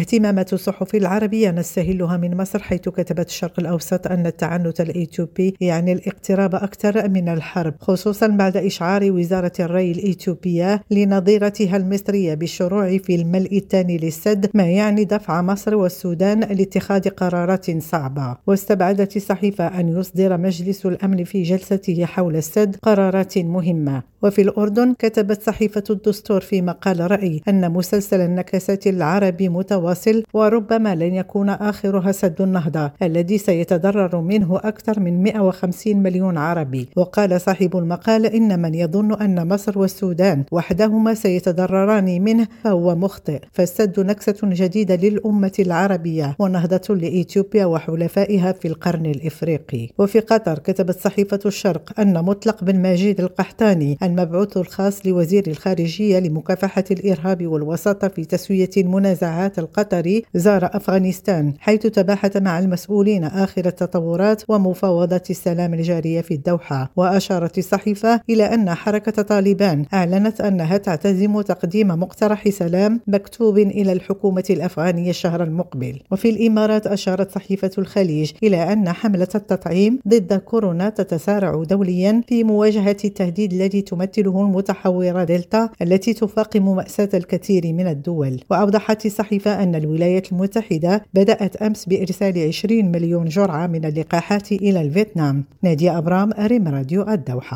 اهتمامات الصحف العربية نستهلها من مصر، حيث كتبت الشرق الأوسط أن التعنت الإيثيوبي يعني الاقتراب أكثر من الحرب، خصوصا بعد إشعار وزارة الري الإيثيوبية لنظيرتها المصرية بالشروع في الملء الثاني للسد، ما يعني دفع مصر والسودان لاتخاذ قرارات صعبة. واستبعدت الصحيفة أن يصدر مجلس الأمن في جلسته حول السد قرارات مهمة. وفي الأردن كتبت صحيفة الدستور في مقال رأي أن مسلسل النكسات العربي متواصل، وربما لن يكون آخرها سد النهضة الذي سيتضرر منه أكثر من 150 مليون عربي. وقال صاحب المقال إن من يظن أن مصر والسودان وحدهما سيتضرران منه فهو مخطئ، فالسد نكسة جديدة للأمة العربية ونهضة لإثيوبيا وحلفائها في القرن الإفريقي. وفي قطر كتبت صحيفة الشرق أن مطلق بن ماجد القحطاني المبعوث الخاص لوزير الخارجية لمكافحة الإرهاب والوساطة في تسوية المنازعات القطري زار أفغانستان، حيث تباحث مع المسؤولين آخر التطورات ومفاوضات السلام الجارية في الدوحة. وأشارت الصحيفة إلى أن حركة طالبان أعلنت أنها تعتزم تقديم مقترح سلام مكتوب إلى الحكومة الأفغانية الشهر المقبل. وفي الإمارات أشارت صحيفة الخليج إلى أن حملة التطعيم ضد كورونا تتسارع دوليا في مواجهة التهديد الذي تمثله المتحورة دلتا التي تفاقم مأساة الكثير من الدول. وأوضحت الصحيفة أن الولايات المتحدة بدأت أمس بإرسال 20 مليون جرعة من اللقاحات إلى الفيتنام. نادية أبرام، ريم راديو الدوحة.